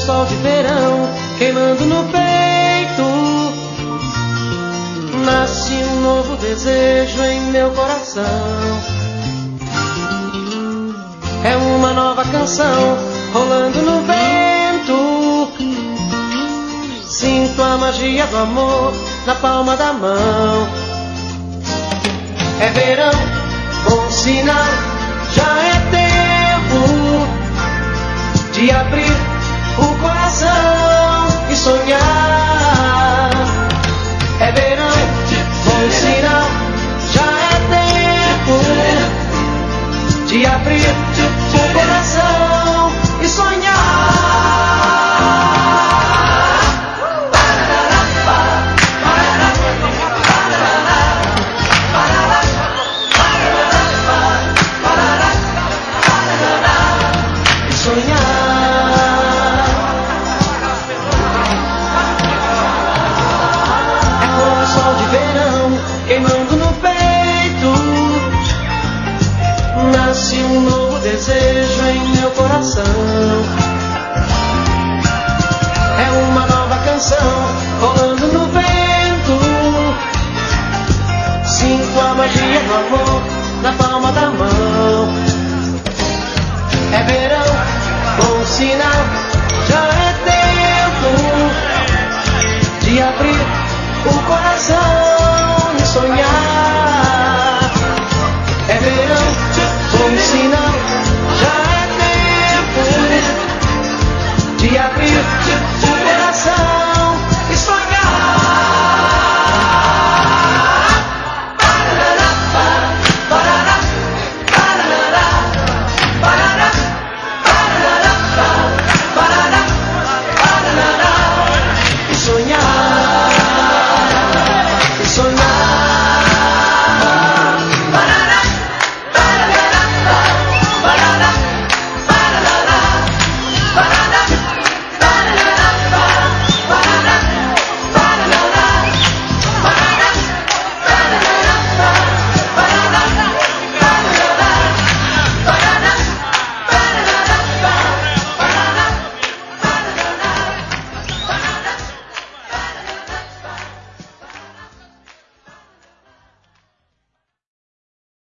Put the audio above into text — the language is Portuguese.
sol de verão queimando no peito. Nasce um novo desejo em meu coração. É uma nova canção rolando no vento. Sinto a magia do amor na palma da mão. É verão, bom sinal, já é tempo de abrir o coração e sonhar. É verão, bom sinal, já é tempo de abrir o coração e sonhar. Queimando no peito, nasce um novo desejo em meu coração. É uma nova canção rolando no vento. Sinto a magia do amor na palma da mão. É verão, bom sinal.